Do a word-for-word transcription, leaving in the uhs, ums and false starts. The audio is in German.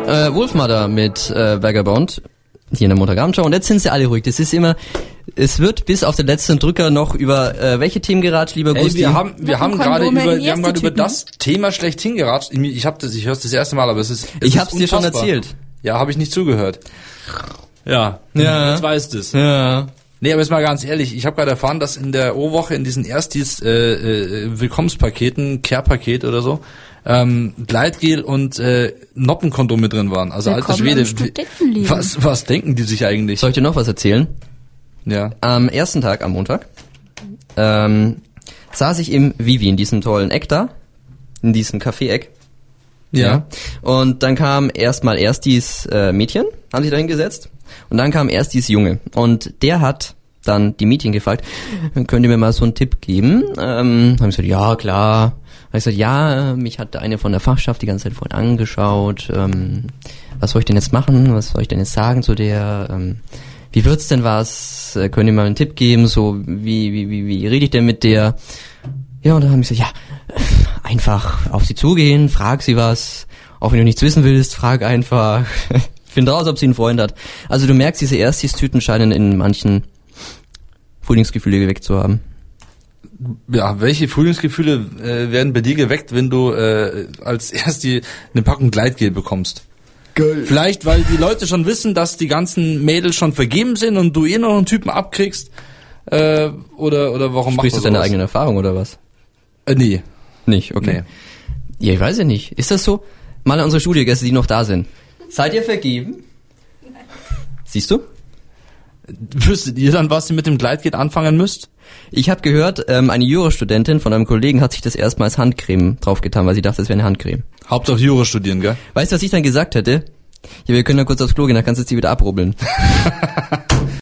Äh, Wolfmother mit äh, Vagabond hier in der Montagabendschau. Und jetzt sind sie alle ruhig. Das ist immer, es wird bis auf den letzten Drücker noch über äh, welche Themen geratscht, lieber hey, Gusti? wir haben wir haben gerade über wir haben gerade über das Thema schlechthin geratscht. Ich habe das, ich höre es das erste Mal, aber es ist es ich ist hab's dir schon erzählt. Ja, habe ich nicht zugehört. Ja, ja. Jetzt weißt du es. Ja. Nee, aber jetzt mal ganz ehrlich, ich habe gerade erfahren, dass in der O-Woche in diesen Erstis äh, äh, Willkommenspaketen, Care-Paket oder so, ähm, Gleitgel und äh, Noppenkondom mit drin waren. Also alter Schwede, was was denken die sich eigentlich? Soll ich dir noch was erzählen? Ja. Am ersten Tag, am Montag, ähm, saß ich im Vivi, in diesem tollen Eck da, in diesem Café-Eck. Ja. ja. Und dann kam erstmal Erstis äh, Mädchen, haben sich da hingesetzt. Und dann kam Erstis Junge. Und der hat dann die Mädchen gefragt, könnt ihr mir mal so einen Tipp geben? Ähm, haben ich gesagt, ja, klar. Habe ich gesagt, ja, mich hat eine von der Fachschaft die ganze Zeit vorhin angeschaut. Ähm, was soll ich denn jetzt machen? Was soll ich denn jetzt sagen zu der? Ähm, wie wird's denn was? Äh, könnt ihr mal einen Tipp geben? So, wie, wie, wie, wie rede ich denn mit der? Ja, und dann haben ich gesagt, ja, einfach auf sie zugehen, frag sie was. Auch wenn du nichts wissen willst, frag einfach. Find raus, ob sie einen Freund hat. Also du merkst, diese Erstis-Tüten scheinen in manchen Frühlingsgefühle geweckt zu haben. Ja, welche Frühlingsgefühle äh, werden bei dir geweckt, wenn du äh, als Ersti eine Packung Gleitgel bekommst? Geil. Vielleicht, weil die Leute schon wissen, dass die ganzen Mädels schon vergeben sind und du eh noch einen Typen abkriegst? Äh, oder oder warum machst du das? Sprichst du deine eigene Erfahrung oder was? Äh, nee. Nicht, okay. Nee. Ja, ich weiß ja nicht. Ist das so? Mal an unsere Studiogäste, die noch da sind. Seid ihr vergeben? Nein. Siehst du? Wüsstet ihr dann, was ihr mit dem Gleitgel anfangen müsst? Ich habe gehört, ähm, eine Jurastudentin von einem Kollegen hat sich das erstmal als Handcreme draufgetan, weil sie dachte, es wäre eine Handcreme. Hauptsache Jura studieren, gell? Weißt du, was ich dann gesagt hätte? Ja, wir können ja kurz aufs Klo gehen, dann kannst du sie wieder abrubbeln.